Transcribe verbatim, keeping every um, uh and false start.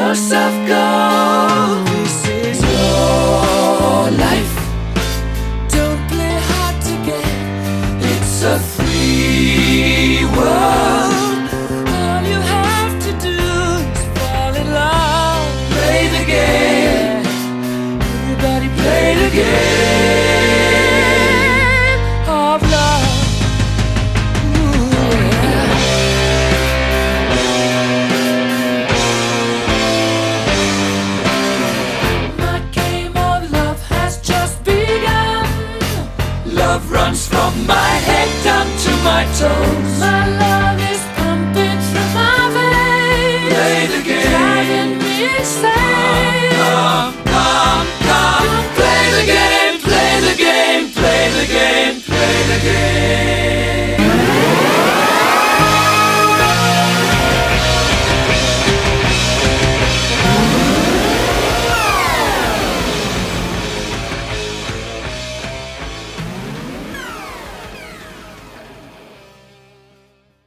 house of gold. This is your life. Don't play hard to get. It's a free world. All you have to do is fall in love. Play the game. Everybody play the game of love. Love runs from my head down to my toes. My love is pumping through my veins. Play the game. Driving me insane.